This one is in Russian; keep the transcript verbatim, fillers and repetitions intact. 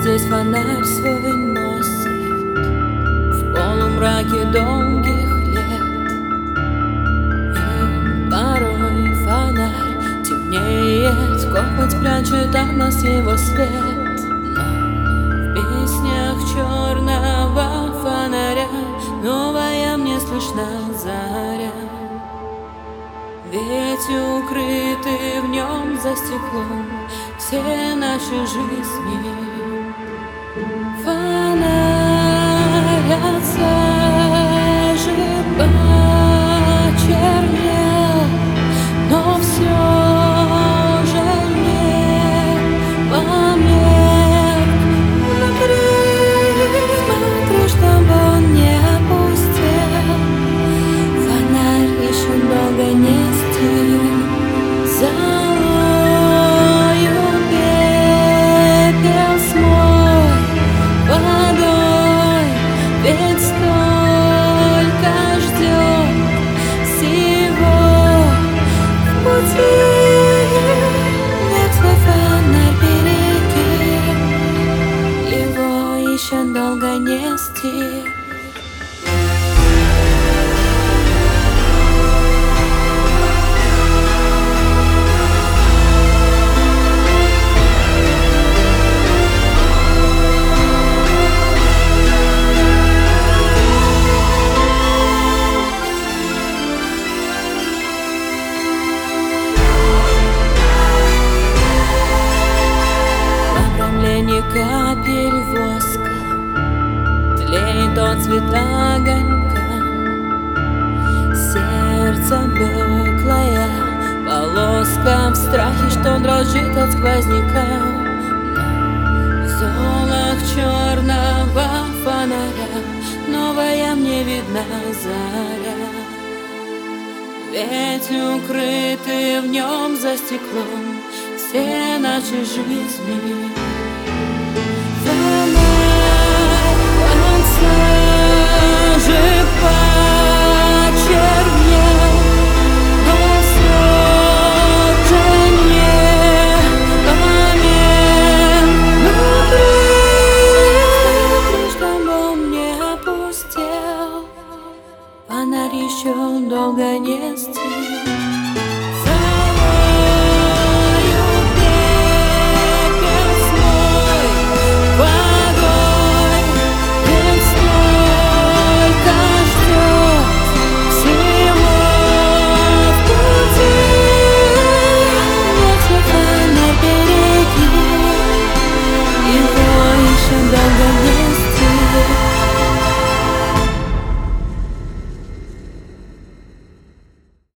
здесь фонарь свой носит в полумраке долгих лет. И порой фонарь темнеет, копоть прячет от нас его свет. Но в песнях черного фонаря новая мне слышна заря. Ведь укрыты в нем за стеклом все наши жизни. Фонарь от сажи почернел, но все же не померк. Внутри смотрю, чтобы он не опустел. Фонарь еще долго нести. Золою пепел смой водой, ведь столько ждет всего в пути. Век свой фонарь береги, его еще долго нести. Ни капель воска, тлеет от цвета огонька. Сердце беглая полоска в страхе, что дрожит от сквозняка. В золах черного фонаря новая мне видна заря. Ведь укрыты в нем за стеклом все наши жизни.